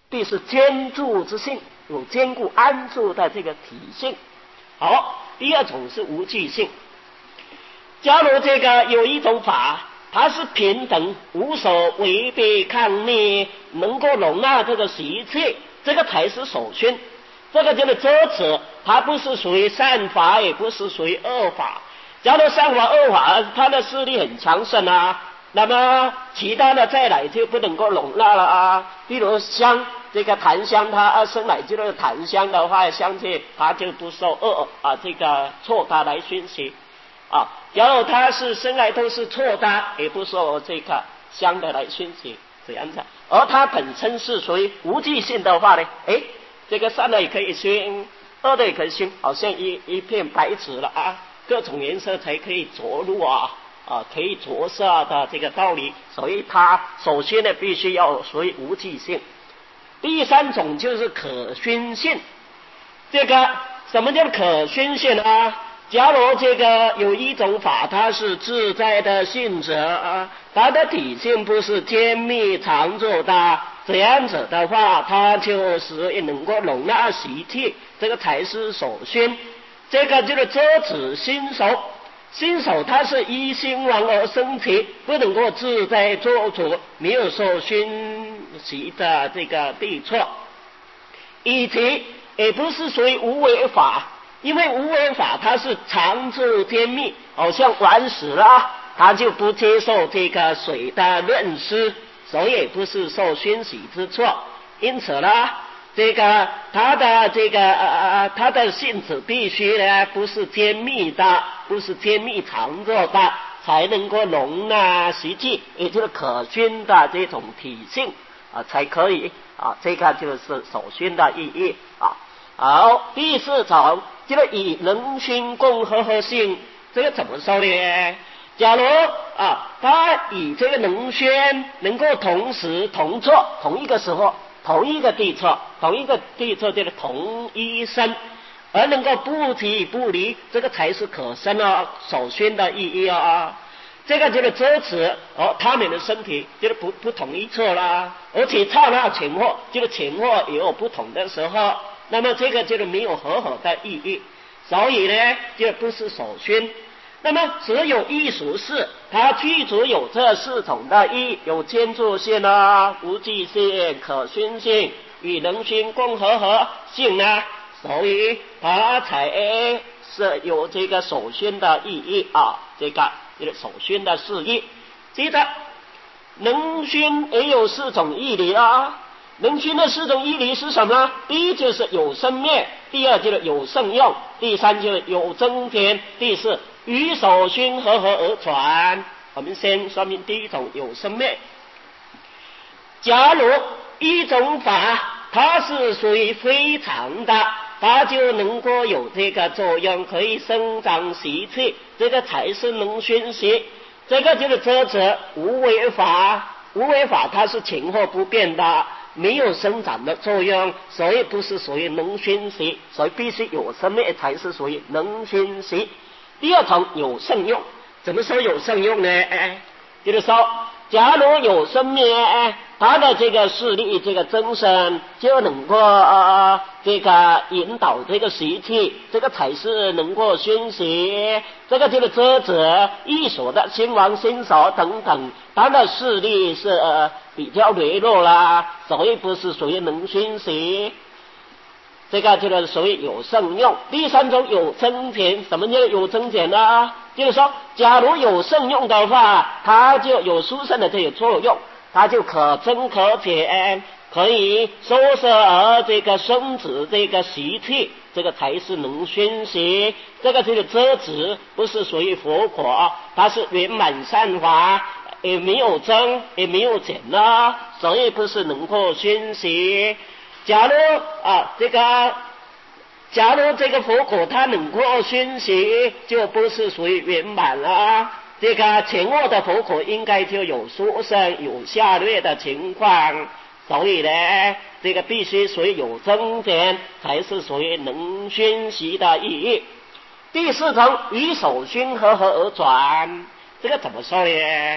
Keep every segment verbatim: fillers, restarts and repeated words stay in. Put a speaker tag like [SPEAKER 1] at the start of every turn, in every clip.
[SPEAKER 1] 必是坚固之性，有坚固安住的这个体性。好，第二种是无记性。假如这个有一种法，它是平等无所违背抗逆，能够容纳这个习气，这个才是首熏。这个就是遮止，它不是属于善法，也不是属于恶法。假如善法恶法它的势力很强盛啊，那么其他的再来就不能够容纳了啊。比如香，这个檀香，它生来就是檀香的话，香气它就不受恶啊这个错它来熏习啊。假如它是生来都是错的，也不受这个香的来熏习，这样子。而它本身是属于无记性的话呢，诶，这个善的也可以熏，恶的也可以熏，好像一一片白纸了啊，各种颜色才可以着入啊啊，可以着色的这个道理。所以它首先呢，必须要属于无记性。第三种就是可熏性。这个什么叫可熏性啊？假如这个有一种法，它是自在的性质啊，它的体性不是坚密常住的，这样子的话，它就是能够容纳习气，这个才是首熏。这个就是遮止心手，心手它是依心王而生起，不能够自在做主，没有受熏习的这个对错，以及也不是属于无为法。因为无为法它是常住坚密，好像顽石啦，它就不接受这个水的润湿，所以也不是受熏习之错。因此呢，这个它的这个呃它的性质必须呢不是坚密的，不是坚密常住的，才能够容纳习气，也就是可熏的这种体性啊，才可以啊，这个就是首熏的意义啊。好，第四种就是以能熏共和合性，这个怎么说呢？假如啊，他以这个能熏能够同时同坐，同一个时候，同一个地侧，同一个地侧就是同一身，而能够不离不离，这个才是可生啊，首熏的意义啊。这个就是遮止哦，他们的身体就是不不同一侧啦，而且刹那前后，就是前后也有不同的时候。那么这个就是没有和合的意义，所以呢就不是首熏。那么只有艺术是它具足有这四种的意，有坚住性啊、无记性、可熏性与能熏共和合性啊，所以它才是有这个首熏的意义啊，这个就是首熏的释义。接着能熏也有四种义理啊。能熏的四种义理是什么呢？第一就是有生灭，第二就是有胜用，第三就是有增添，第四与首熏和合而传。我们先说明第一种有生灭。假如一种法它是属于非常的，它就能够有这个作用，可以生长习气，这个才是能熏习。这个就是遮止无为法，无为法它是前后不变的，没有生长的作用，所以不是属于能熏习，所以必须有生灭才是属于能熏习。第二种有胜用，怎么说有胜用呢？哎，就是说，假如有生灭，哎，它的这个势力，这个增生，就能够呃这个引导这个习气，这个才是能够熏习。这个就是遮止异所的心王心手等等，它的势力是呃比较微弱啦，所以不是属于能熏习。这个就是属于有胜用。第三种有增减，什么叫有增减呢？就是说，假如有胜用的话，它就有殊胜的这个作用，它就可增可减，可以收摄而这个生止这个习气，这个才是能熏习。这个就是遮止，不是属于佛果，它是圆满善法，也没有增也没有减呢，所以不是能够熏习。假如啊，这个假如这个佛果它能够熏习，就不是属于圆满了。这个前后的佛果应该就有殊胜有下劣的情况，所以呢，这个必须属于有增减，才是属于能熏习的意义。第四种与首熏和合而转，这个怎么说呢？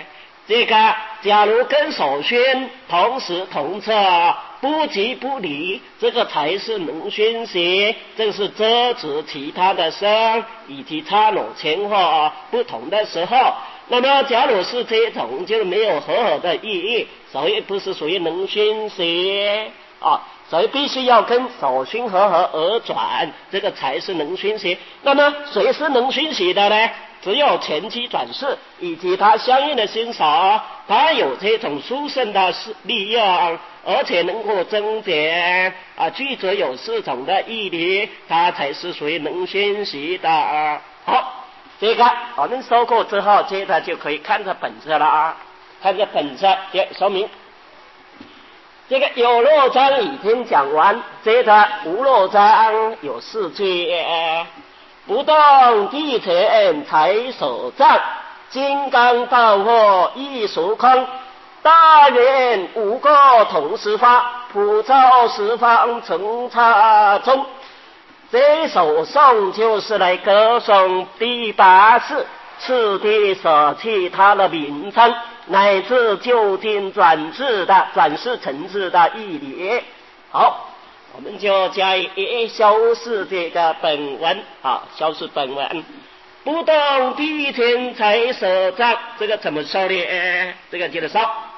[SPEAKER 1] 这个假如跟首宣同时同测，不即不离，这个才是能宣邪，这个是遮止其他的声以及差拢前后不同的时候。那么假如是这种就没有和合的意义，所以不是属于能宣邪啊，所以必须要跟首宣和合而转，这个才是能宣邪。那么谁是能宣邪的呢？只有前期转世以及它相应的心手，它有这种殊胜的力量，而且能够增减啊，具足有四种的义理，它才是属于能宣习的。好，这个我们说过之后，接着就可以看着本子了啊，看着本子也说明。这个有漏章已经讲完，接着无漏章有四句。不动地前才手障，金刚道惑亦属空，大圆无过同时发，普照十方成刹中。这首颂就是来歌颂第八世次第舍弃他的名称，乃至就近转世的转世成智的义理。好，我们就加以修饰这个本文啊，修饰本文。不动地前才舍障，这个怎么说呢？这个接着说。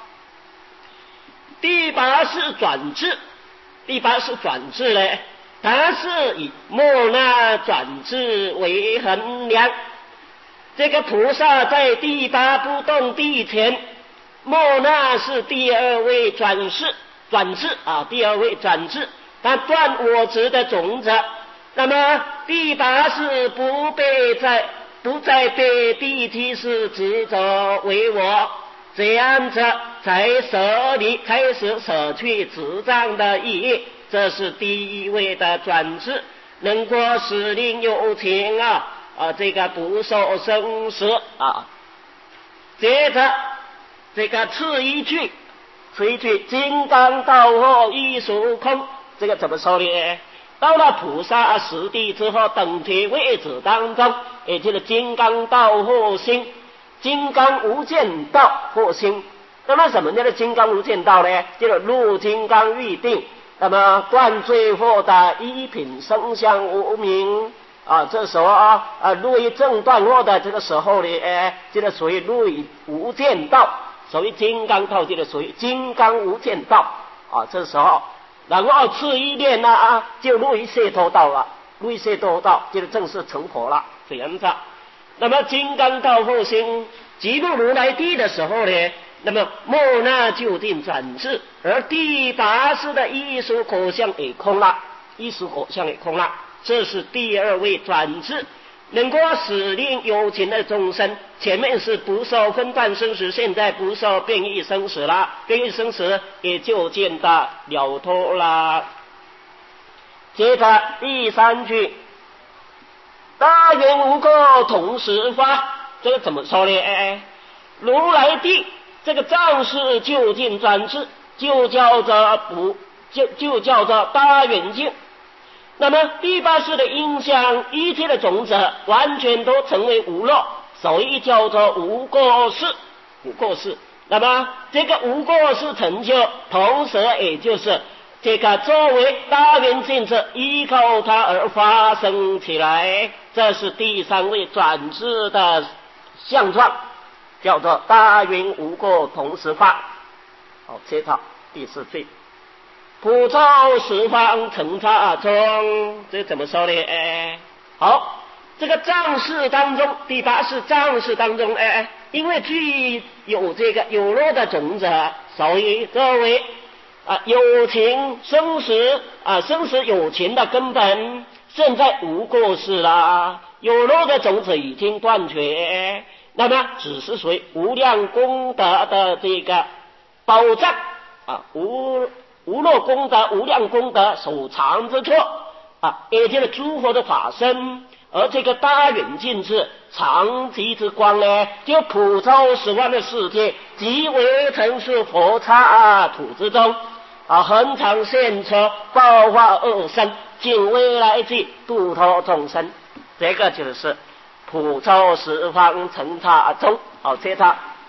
[SPEAKER 1] 第八是转智，第八是转智呢，它是以莫那转智为衡量。这个菩萨在第八不动地前，莫那是第二位转世转智啊，第二位转智。他断我执的种子，那么第八是不被在不再被第七世执着为我，这样子才舍离开始舍去执障的意义，这是第一位的转世，能够使令有情啊啊这个不受生死啊。接着这个次一句，次一句金刚道惑亦属空。这个怎么说呢？到了菩萨实地之后，等觉位置当中，也就是金刚道惑心，金刚无间道惑心。那么什么叫做金刚无间道呢？就是入金刚预定，那么断罪惑的一品生相无明啊，这时候啊啊入于正断惑的这个时候呢，哎，这个属于入于无间道，所谓金刚道，这个属于金刚无间道啊，这时候。然后次一念呢啊，就入于解脱道了，入于解脱道，就是正式成佛了，这样子。那么金刚道惑心即入如来地的时候呢，那么莫那就定转智，而第八世的艺术果相也空了，艺术果相也空了，这是第二位转智。能够使令有情的众生，前面是不受分段生死，现在不受变异生死了，变异生死也就见到了脱了。接着第三句，大圆无过同时发，这个怎么说呢？哎，如来地这个藏式就近转智，就叫做不就就叫做大圆镜。那么第八世的音相一切的种子完全都成为无漏，所以叫做无过世，无过世。那么这个无过世成就，同时也就是这个作为大圆镜子，依靠它而发生起来，这是第三位转智的相状，叫做大圆无过同时发。好，接着第四句。普照十方成刹中，这怎么说呢？哎，好，这个藏式当中，第八世藏式当中，哎，因为具有这个有漏的种子，所以作为啊有情生死啊生死有情的根本，现在无过世了，有漏的种子已经断绝，那么只是属于无量功德的这个保障啊无。无漏功德、无量功德所藏之处啊，也就是诸佛的法身，而这个大圆镜智长极之光呢，就普照十万的世界，即为成是佛刹土之中啊，恒常现出报化恶生，尽未来际度脱众生。这个就是普照十方成刹中。好，接着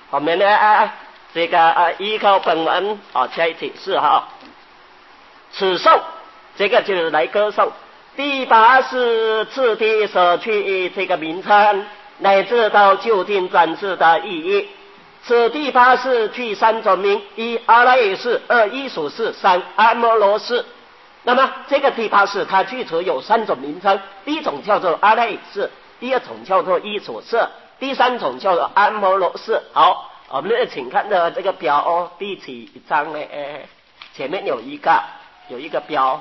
[SPEAKER 1] 我们呢啊这个啊依靠本文啊加以解释哈。此颂这个就是来歌颂第八是次第舍去这个名称，乃至到究竟转世的意义。此第八是具三种名：一阿赖耶识，二依属识，三阿摩罗识。那么这个第八识它具足有三种名称，第一种叫做阿赖耶识，第二种叫做依属识，第三种叫做阿摩罗识。好，我们请看的这个表哦，第几章呢？前面有一个有一个表，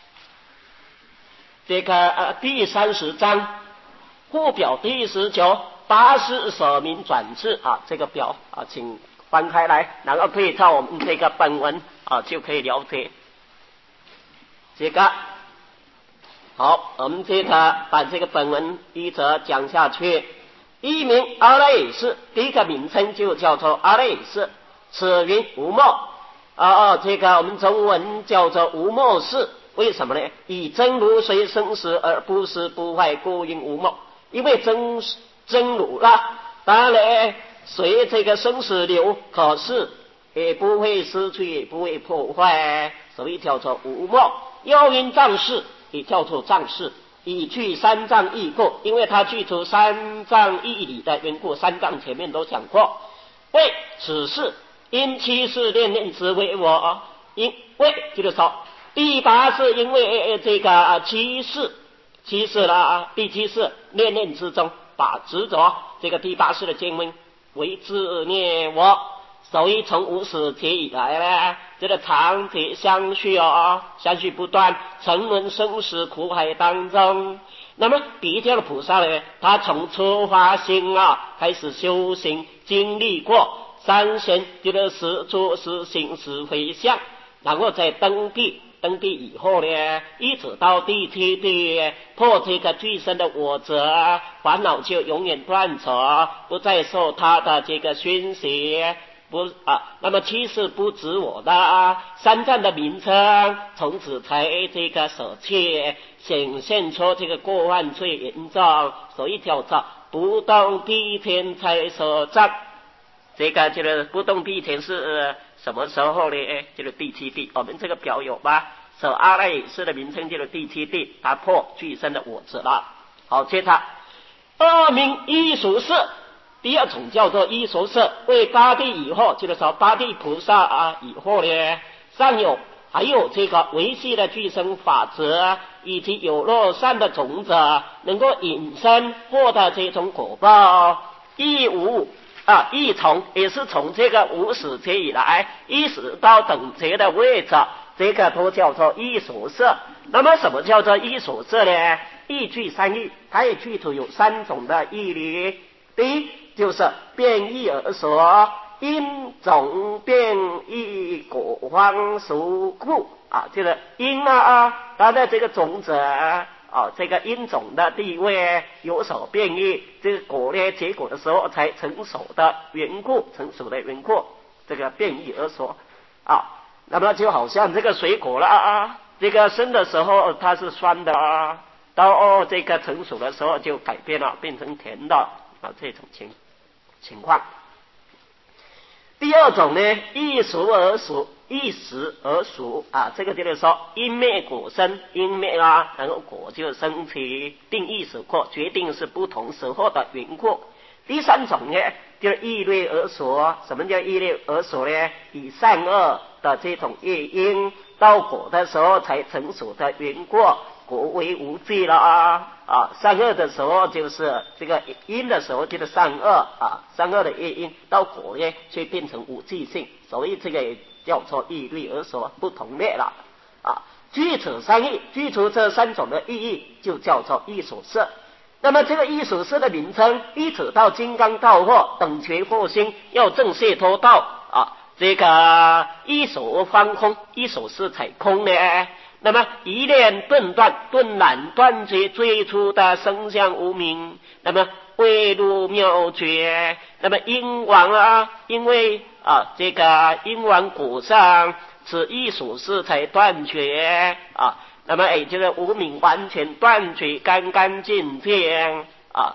[SPEAKER 1] 这个呃第三十章附表第十九。八识舍名转世啊，这个表啊，请翻开来，然后对照我们这个本文啊，就可以了解这个。好，我们接着把这个本文一则讲下去。一名阿赖耶识，第一个名称就叫做阿赖耶识，此云无末啊，这个我们中文叫做无末识。为什么呢？以真如随生死而不死不坏，故因无末。因为真真如啦，当然随这个生死流，可是也不会失去，也不会破坏，所以叫做无末。又因藏识，也叫做藏识，以具三藏义故，因为它具足三藏义理的缘故，三藏前面都讲过。为此事因七世念念之为我，因为就是说第八是因为这个七世七世啦，第七世念念之中把执着这个第八世的经文为自念我，所以从无始劫以来呢，这个长劫相续哦，相续不断，沉沦生死苦海当中。那么比较的菩萨呢，他从出发心啊开始修行，经历过三贤就是十住十行十回向，然后再登地。登地以后呢，一直到第七地破这个具身的我执，烦恼就永远断除，不再受他的这个熏习，不啊，那么其实不止我的三藏的名称，从此才这个舍弃，显现出这个过患最严重，所以叫做不动地天才舍障。这个就是不动地天是什么时候呢？就是第七地，我们这个表有吧？舍阿赖耶识的名称就是第七地，它破具身的我执了。好，接着二名依属识，第二种叫做依属识，为八地以后，就是说八地菩萨啊以后呢，尚有还有这个维系的具身法则，以及有若善的种子，能够引申获得这种果报，亦无啊，亦从也是从这个无始劫以来，一直到等觉的位置，这个都叫做依属识。那么什么叫做依属识呢？义具三义，它也具足有三种的义理。第一就是变异而说，因种变异果方属故啊，这个因啊，它的这个种子啊，这个因种的地位有所变异，这个果呢，结果的时候才成熟的缘故，成熟的缘故，这个变异而说啊。那么就好像这个水果了啊，这个生的时候它是酸的啊，到哦这个成熟的时候就改变了，变成甜的啊，这种情情况。第二种呢，一熟而熟，一时而熟啊，这个就是说因灭果生，因灭啊，然后果就生起，定义时过，决定是不同时候的缘故。第三种呢，就是异类而熟。什么叫异类而熟呢？以善恶的这种业因到果的时候才成熟的缘故，果为无记了啊啊！善恶的时候就是这个因的时候就是善恶啊，善恶的业因到果呢却变成无记性，所以这个也叫做异类而熟，不同类了啊。具此三义，具足这三种的意义，就叫做依属识。那么这个依属识的名称，一直到金刚道或等觉惑心，要正解脱道啊，这个依属方空，依属识才空呢。那么一念顿断，顿然断绝最初的生相无明，那么未入妙觉，那么因王啊，因为啊这个因王果上，此依属识才断绝啊。那么也就是无明完全断绝，干干净净啊。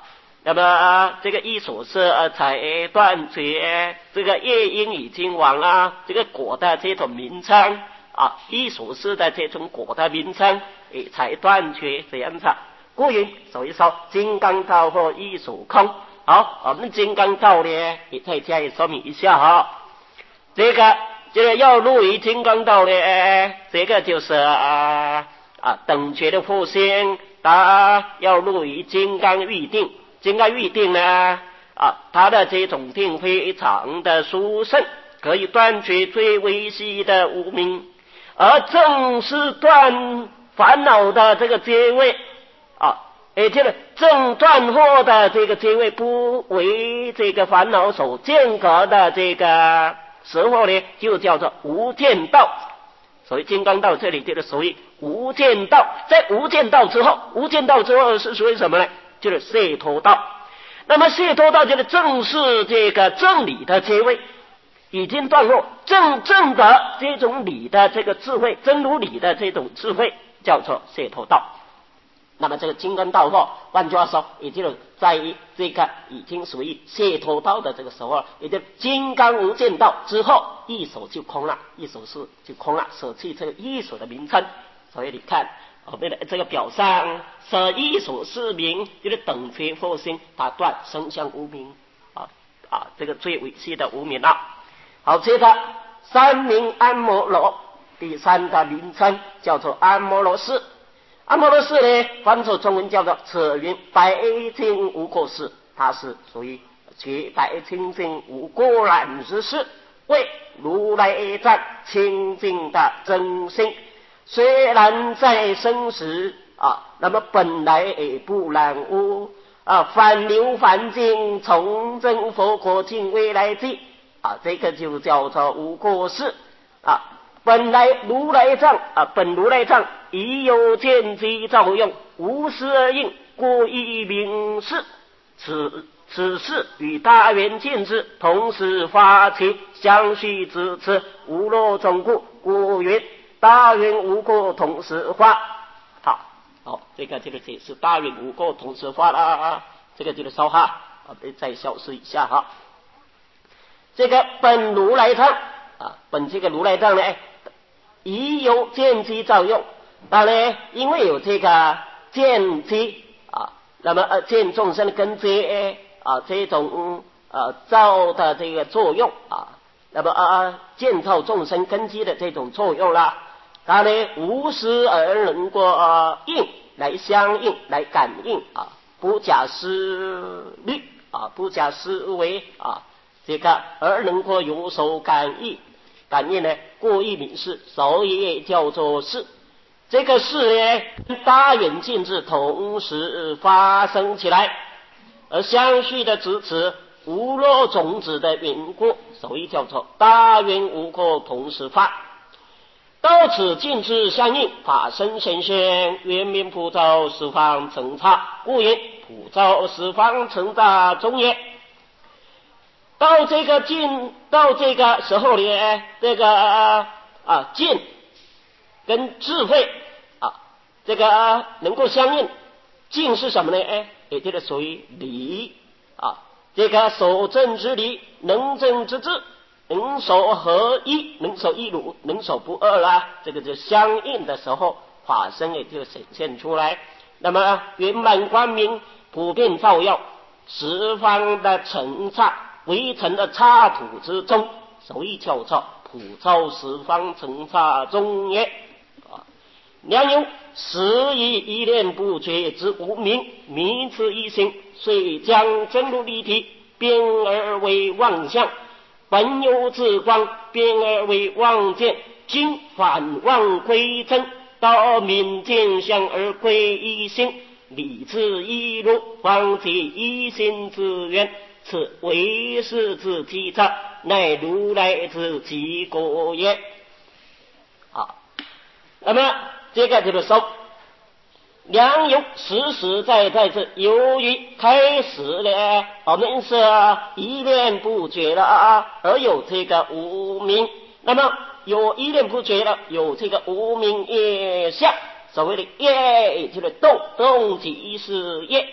[SPEAKER 1] 那么、啊、这个一所是呃才断绝这个夜莺已经亡啊，这个果的这种名称啊，一所是的这种果的名称也才断绝这样子。故云，所以说金刚道或一所空。好，我们金刚道呢也再加以说明一下哈。这个这个要入于金刚道呢，这个就是啊啊等觉的复性，它要入于金刚预定。金刚预定呢啊，它的这种定非常的殊胜，可以断绝最微细的无明，而正是断烦恼的这个阶位啊，也就是正断惑的这个阶位不为这个烦恼所间隔的这个时候呢，就叫做无间道。所以金刚道这里就是属于无间道，在无间道之后，无间道之后是属于什么呢？就是解脱道。那么解脱道就是正是这个正理的阶位，已经断落正正的这种理的这个智慧，真如理的这种智慧，叫做解脱道。那么这个金刚道后，换句话说，也就是在于这个已经属于解脱道的这个时候，也就金刚无间道之后，一所就空了，一所是就空了，舍弃这个一所的名称。所以你看我们的这个表上舍一所是名，就是等觉复性，它断生相无明啊啊，这个最微细的无明了。好，接着三名安摩罗，第三个名称叫做安摩罗氏。安摩罗氏呢，翻作中文叫做此云白净无过失，它是属于觉白清净无过染之事，为如来藏清净的真心。虽然在生时啊，那么本来也不染污啊，反流反净，从真佛国境未来际啊，这个就叫做无过失啊。本来如来藏啊，本如来藏已有见机照用，无实而应，故意明示。此此事与大圆镜智同时发起，相续支持，无漏总故，故云大圆无过同时发。好，好，这个这个解释大圆无过同时发啦，这个就是稍哈，我们再消失一下哈。这个本如来藏啊，本这个如来藏呢，已有见机照用，当然因为有这个见机啊，那么呃见众生的根基啊，这种呃造的这个作用啊，那么呃见造众生根基的这种作用啦，它呢无时而能够、呃、应来相应来感应啊，不假思虑啊，不假思维啊，这个而能够有所感应。感应呢，故意明示，所以叫做事。这个事呢，大圆镜智同时发生起来，而相续的支持无漏种子的缘故，所以叫做大圆无过同时发。到此镜智相应，法身显现，圆明普照十方成刹，故言普照十方成刹中也。到这个境，到这个时候呢，这个啊境跟智慧啊，这个、啊、能够相应。境是什么呢？哎，也就是属于理啊，这个守正之理，能正之智，能守合一，能守一如，能守不二啦。这个就相应的时候，法身也就显现出来。那么圆满光明，普遍照耀十方的尘刹。围成的刹土之中，所以叫做普照十方成刹中也。啊，良有十亿一念不绝之无明，迷之一心，遂将真如立体变而为妄象，本有自光变而为妄见，今反妄归真，到明见相而归一心，理智一如，方解一心之源。此为是之体察，乃如来之极果也。好，那么这个就是说，良有实实在在是由于开始了，我们是一念不绝了，而有这个无明。那么有一念不绝了，有这个无明业相，所谓的业就是动，动即是业。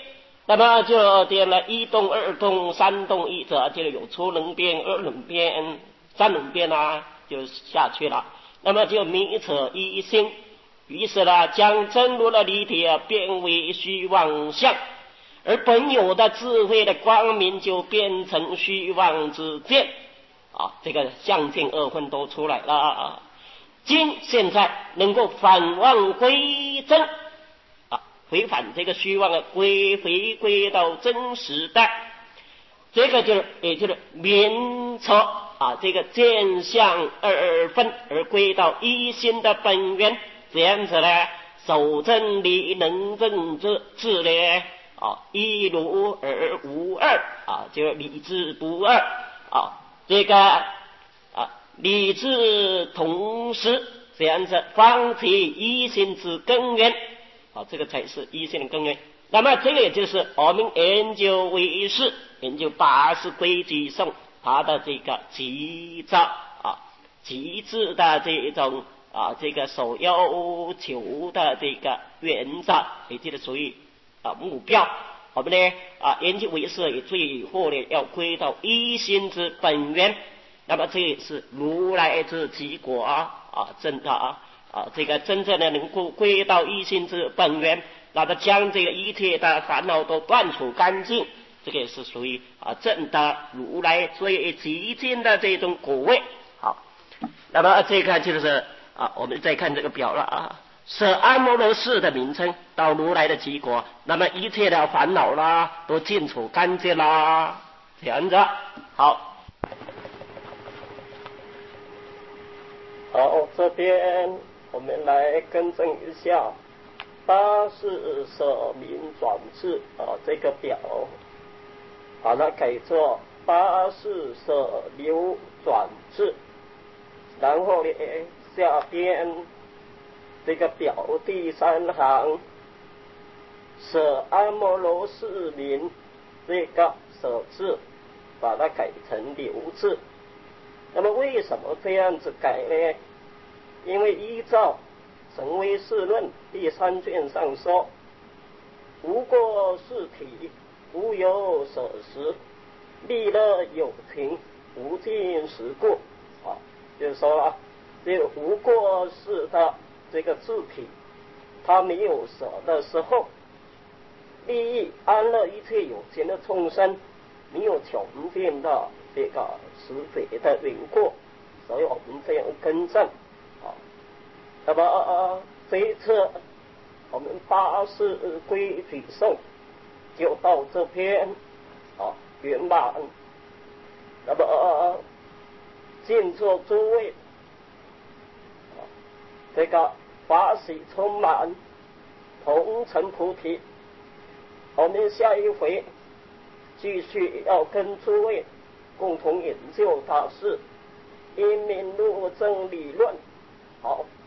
[SPEAKER 1] 那么就点了一动、二动、三动一者，就有初能变、二能变、三能变啊，就下去了。那么就迷扯一心，于是呢，将真如的离体变为虚妄相，而本有的智慧的光明就变成虚妄之见啊，这个相境二分都出来了。今现在能够反妄归真啊，回返这个虚妄的归回归到真实的，这个就是也就是明彻啊，这个见相二分而归到一心的本源，这样子呢，守真理能正之智呢啊，一如而无二啊，就是理智不二啊，这个啊理智同时，这样子方其一心之根源啊，这个才是一心的根源。那么这个也就是我们研究唯识、研究八识规矩颂它的这个极致啊，极致的这种啊，这个所要求的这个原则，也就是属于啊目标。我们呢啊研究唯识也最后呢要归到一心之本源。那么这也是如来之极果啊，啊真的啊啊这个真正的能够归到一心之本源，那么将这个一切的烦恼都断除干净，这个也是属于啊正的如来最极尽的这种果位。好，那么这个就是啊我们再看这个表了啊，舍阿摩罗氏的名称到如来的极果，那么一切的烦恼啦都尽除干净啦，这样子。好。好，这边我们来更正一下八识舍名转世啊，这个表把它改作八识舍流转世，然后呢下边这个表第三行舍阿摩罗氏名这个舍字把它改成流字。那么为什么这样子改呢？因为依照《神威释论》第三卷上说，无过是体，无有舍实，利乐有情，无尽时故啊，就是说啊，这个无过是的这个自体，它没有舍的时候，利益安乐一切有情的众生，没有穷尽的这个实非的缘故，所以我们这样更正啊。那么、呃、这一次我们八识规矩颂就到这边啊圆满。那么、呃、敬座诸位啊，这个法喜充满，同成菩提。我们下一回继续要跟诸位共同研究大事因明入正理论。好。